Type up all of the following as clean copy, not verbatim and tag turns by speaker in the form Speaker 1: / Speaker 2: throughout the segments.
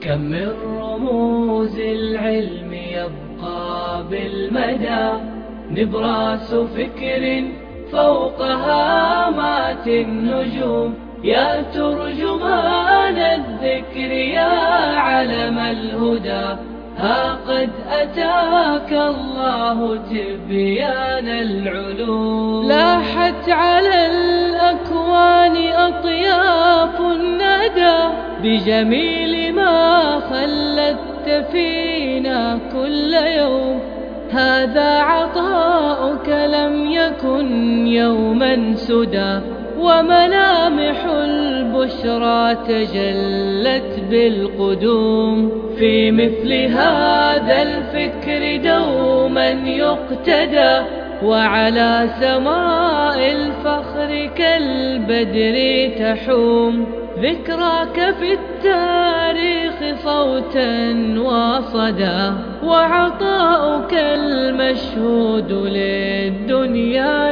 Speaker 1: كم من رموز العلم يبقى بالمدى، نبراس فكر فوق هامات النجوم. يا ترجمان الذكر يا علم الهدى، ها قد أتاك الله تبيان العلوم. لاحت على الأكوان أطياف الندى، بجميل ما خلدت فينا كل يوم. هذا عطاؤك لم يكن يوما سدى، وملامح البشرى تجلت بالقدوم. في مثل هذا الفكر دوما يقتدى، وعلى سماء الفخر كالبدر تحوم. ذكراك في التاريخ صوتا وصدى، وعطاؤك المشهود للدنيا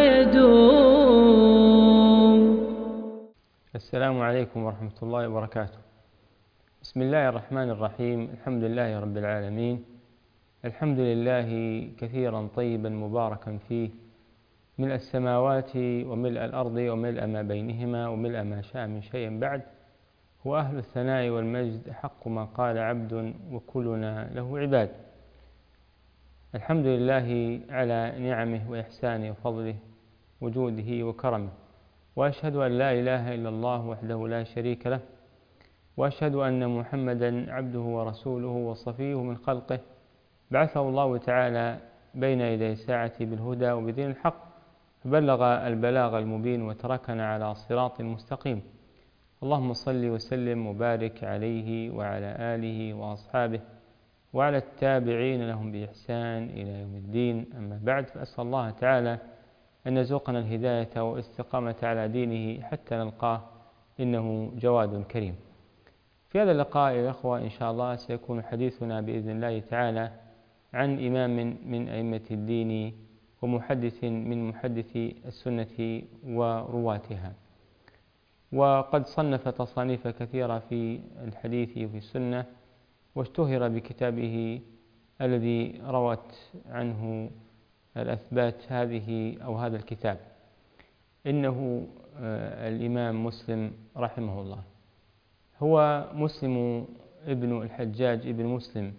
Speaker 1: يدوم.
Speaker 2: السلام عليكم ورحمة الله وبركاته. بسم الله الرحمن الرحيم. الحمد لله رب العالمين، الحمد لله كثيرا طيبا مباركا فيه، ملء السماوات وملء الأرض وملء ما بينهما وملء ما شاء من شيء بعد. هو أهل الثناء والمجد، حق ما قال عبد وكلنا له عباد. الحمد لله على نعمه وإحسانه وفضله وجوده وكرمه، وأشهد أن لا إله إلا الله وحده لا شريك له، وأشهد أن محمدا عبده ورسوله وصفيه من خلقه، بعثه الله تعالى بين يدي الساعة بالهدى وبدين الحق، فبلغ البلاغ المبين وتركنا على صراط مستقيم. اللهم صل وسلم وبارك عليه وعلى آله وأصحابه وعلى التابعين لهم بإحسان إلى يوم الدين. أما بعد، فأسأل الله تعالى أن يرزقنا الهداية والاستقامة على دينه حتى نلقاه، إنه جواد كريم. في هذا اللقاء يا أخوة إن شاء الله سيكون حديثنا بإذن الله تعالى عن إمام من أئمة الدين ومحدث من محدثي السنة ورواتها، وقد صنف تصانيف كثيرة في الحديث وفي السنة، واشتهر بكتابه الذي روت عنه الأثبات هذا الكتاب، إنه الإمام مسلم رحمه الله. هو مسلم ابن الحجاج ابن مسلم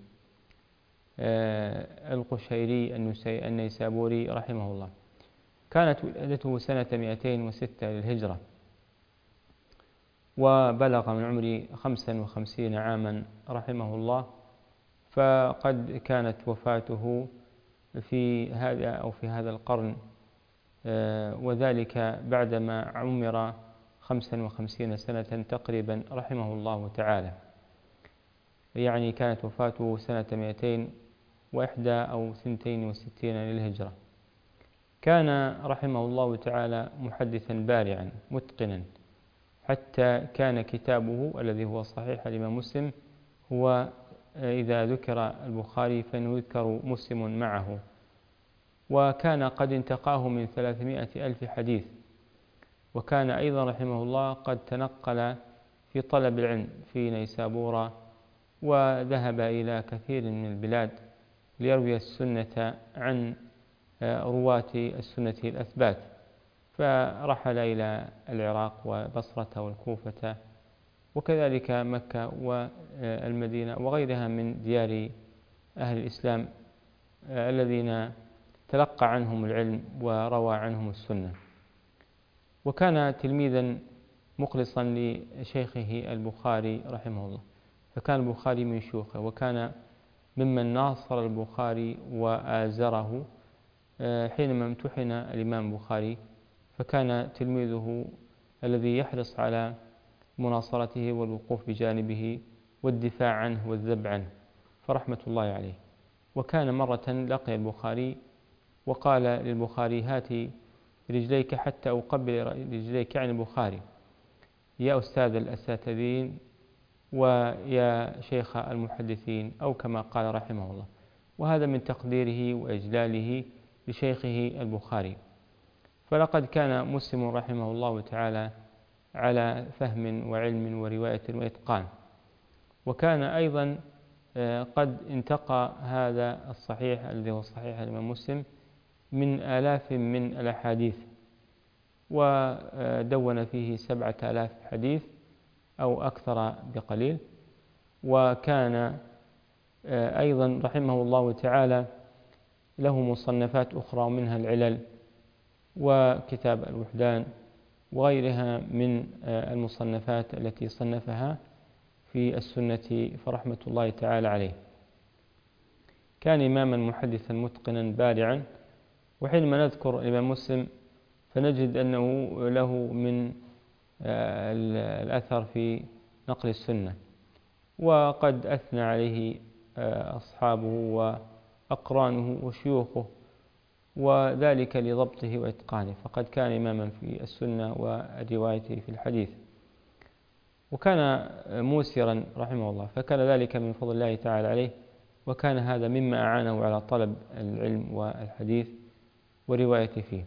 Speaker 2: القشيري النيسابوري رحمه الله. كانت ولادته سنة 206 للهجرة، وبلغ من عمره 55 عاما رحمه الله. فقد كانت وفاته في هذا القرن، وذلك بعدما عمر 55 سنة تقريبا رحمه الله تعالى. يعني كانت وفاته سنة 201 أو 62 للهجرة. كان رحمه الله تعالى محدثا بارعا متقنا، حتى كان كتابه الذي هو صحيح الإمام مسلم هو إذا ذكر البخاري فإنه يذكر مسلم معه. وكان قد انتقاه من 300 ألف حديث. وكان أيضا رحمه الله قد تنقل في طلب العلم في نيسابورة، وذهب إلى كثير من البلاد ليروي السنة عن رواة السنة الأثبات، فرحل إلى العراق وبصرة والكوفة وكذلك مكة والمدينة وغيرها من ديار أهل الإسلام الذين تلقى عنهم العلم وروى عنهم السنة. وكان تلميذا مخلصا لشيخه البخاري رحمه الله، فكان البخاري من شيوخه، وكان ممن ناصر البخاري وآزره حينما امتحن الإمام البخاري، فكان تلميذه الذي يحرص على مناصرته والوقوف بجانبه والدفاع عنه والذب عنه، فرحمة الله عليه. وكان مرة لقي البخاري وقال للبخاري: هات رجليك حتى أقبل رجليك عن البخاري، يا أستاذ الأساتذين ويا شيخ المحدثين، أو كما قال رحمه الله. وهذا من تقديره وإجلاله لشيخه البخاري. فلقد كان مسلم رحمه الله تعالى على فهم وعلم ورواية وإتقان. وكان أيضا قد انتقى هذا الصحيح الذي هو صحيح الإمام مسلم من آلاف من الأحاديث، ودون فيه 7000 حديث أو أكثر بقليل. وكان أيضا رحمه الله تعالى له مصنفات أخرى، منها العلل وكتاب الوحدان وغيرها من المصنفات التي صنفها في السنة، فرحمة الله تعالى عليه. كان إماما محدثا متقنا بارعا. وحينما نذكر الإمام مسلم فنجد أنه له من الأثر في نقل السنة، وقد أثنى عليه أصحابه وأقرانه وشيوخه، وذلك لضبطه وإتقانه، فقد كان إماما في السنة وروايته في الحديث، وكان موسرا رحمه الله، فكان ذلك من فضل الله تعالى عليه، وكان هذا مما أعانه على طلب العلم والحديث وروايته فيه.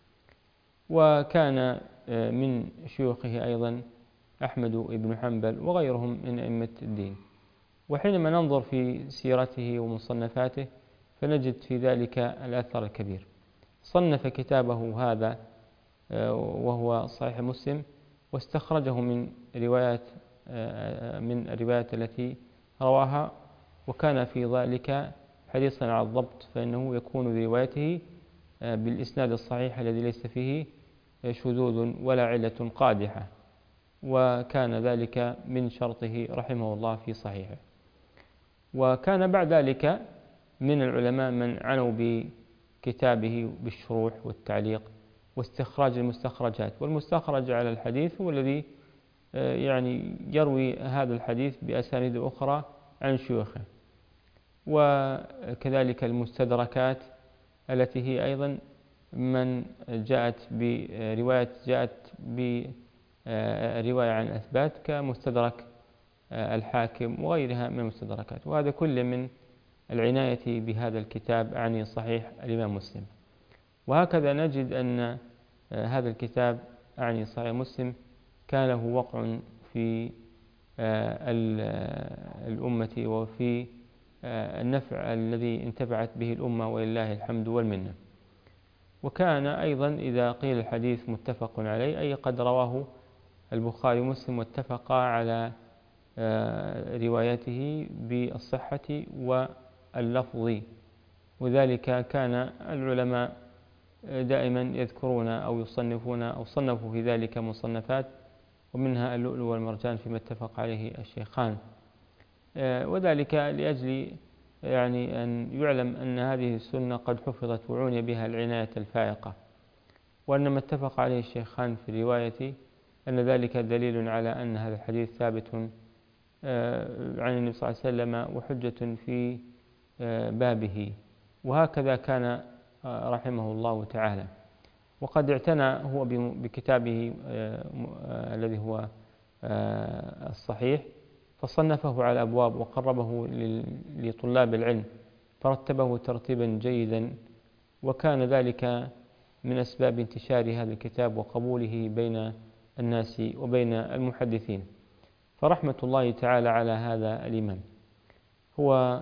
Speaker 2: وكان من شيوخه أيضا أحمد بن حنبل وغيرهم من أئمة الدين. وحينما ننظر في سيرته ومصنفاته فنجد في ذلك الأثر الكبير. صنف كتابه هذا وهو صحيح مسلم، واستخرجه من الروايات التي رواها، وكان في ذلك حريصا على الضبط، فإنه يكون بروايته بالإسناد الصحيح الذي ليس فيه شذوذ ولا علة قادحة، وكان ذلك من شرطه رحمه الله في صحيحه. وكان بعد ذلك من العلماء من عنوا بكتابه بالشروح والتعليق واستخراج المستخرجات. والمستخرج على الحديث هو الذي يعني يروي هذا الحديث بأسانيد أخرى عن شيوخه. وكذلك المستدركات التي هي أيضا من جاءت برواية عن أثبات، كمستدرك الحاكم وغيرها من المستدركات. وهذا كل من العناية بهذا الكتاب عن صحيح الإمام مسلم. وهكذا نجد أن هذا الكتاب عن صحيح مسلم كان له وقع في الأمة وفي النفع الذي انتفعت به الأمة، ولله الحمد والمنة. وكان أيضا إذا قيل الحديث متفق عليه، أي قد رواه البخاري ومسلم واتفقا على روايته بالصحة واللفظ. وذلك كان العلماء دائما يذكرون أو يصنفون أو صنفوا في ذلك مصنفات، ومنها اللؤلؤ والمرجان فيما اتفق عليه الشيخان. وذلك لأجل يعني أن يعلم أن هذه السنة قد حفظت وعني بها العناية الفائقة، وأن ما اتفق عليه الشيخان في الرواية أن ذلك دليل على أن هذا الحديث ثابت عن النبي صلى الله عليه وسلم وحجة في بابه. وهكذا كان رحمه الله تعالى. وقد اعتنى هو بكتابه الذي هو الصحيح، فصنفه على أبواب وقربه لطلاب العلم، فرتبه ترتيبا جيدا، وكان ذلك من أسباب انتشار هذا الكتاب وقبوله بين الناس وبين المحدثين. فرحمة الله تعالى على هذا الإمام. هو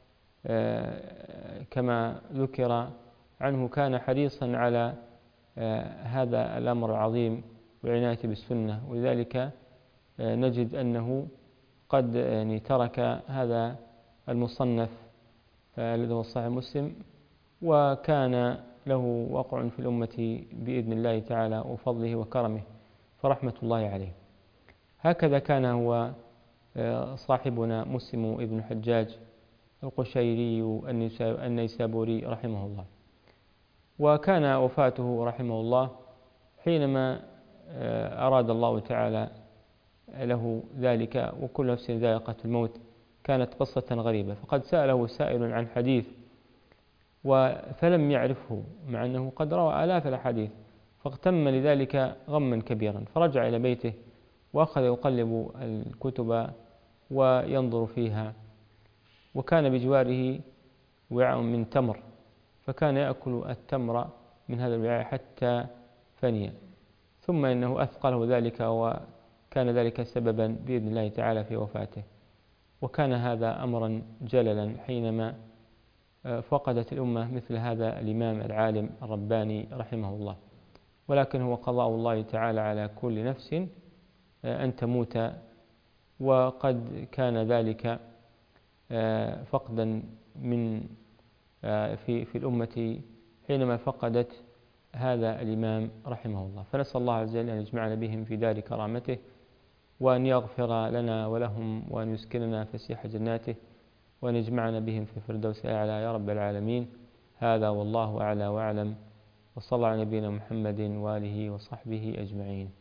Speaker 2: كما ذكر عنه كان حريصا على هذا الأمر العظيم والعناية بالسنة، ولذلك نجد أنه قد يعني ترك هذا المصنف الذي هو صحيح مسلم، وكان له وقع في الأمة بإذن الله تعالى وفضله وكرمه، فرحمة الله عليه. هكذا كان هو صاحبنا مسلم ابن حجاج القشيري النيسابوري رحمه الله. وكان وفاته رحمه الله حينما أراد الله تعالى له ذلك، وكل نفس ذائقة الموت. كانت قصة غريبة، فقد سأله سائل عن حديث فلم يعرفه، مع أنه قد روى آلاف الأحاديث، فاغتم لذلك غما كبيرا، فرجع إلى بيته وأخذ يقلب الكتب وينظر فيها، وكان بجواره وعاء من تمر، فكان يأكل التمر من هذا الوعاء حتى فني، ثم إنه أثقله ذلك، وكان ذلك سببا بإذن الله تعالى في وفاته. وكان هذا أمرا جللا حينما فقدت الأمة مثل هذا الإمام العالم الرباني رحمه الله. ولكن هو قضاء الله تعالى على كل نفس أن تموت، وقد كان ذلك فقدا من في الأمة حينما فقدت هذا الإمام رحمه الله. فنسأل الله عز وجل أن يجمعنا بهم في دار كرامته، وأن يغفر لنا ولهم، وأن يسكننا فسيح جناته، وأن يجمعنا بهم في الفردوس الأعلى يا رب العالمين. هذا والله أعلى وأعلم، وصلى الله على نبينا محمد وآله وصحبه أجمعين.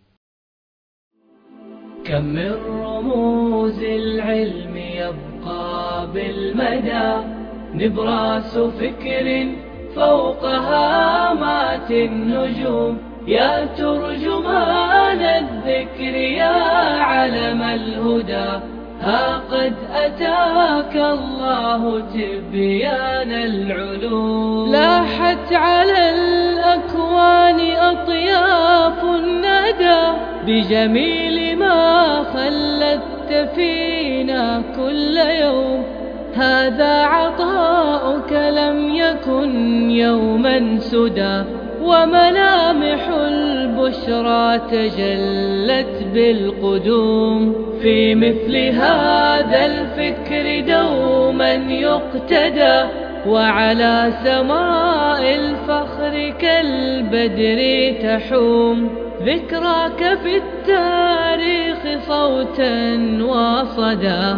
Speaker 1: كم من رموز العلم يبقى بالمدى، نبراس فكر فوق هامات النجوم. يا ترجمان الذكر يا علم الهدى، ها قد أتاك الله تبيان العلوم. لاحت على الأكوان أطياف الندى، بجميل ما خلدت فينا كل يوم. هذا عطاؤك لم يكن يوما سدى، وملامح البشرى تجلت بالقدوم. في مثل هذا الفكر دوما يقتدى، وعلى سماء الفخر كالبدر تحوم. ذكراك في التاريخ صوتا وصدى،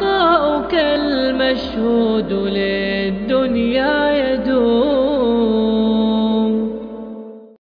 Speaker 1: وعطاؤك المشهود للدنيا يدوم.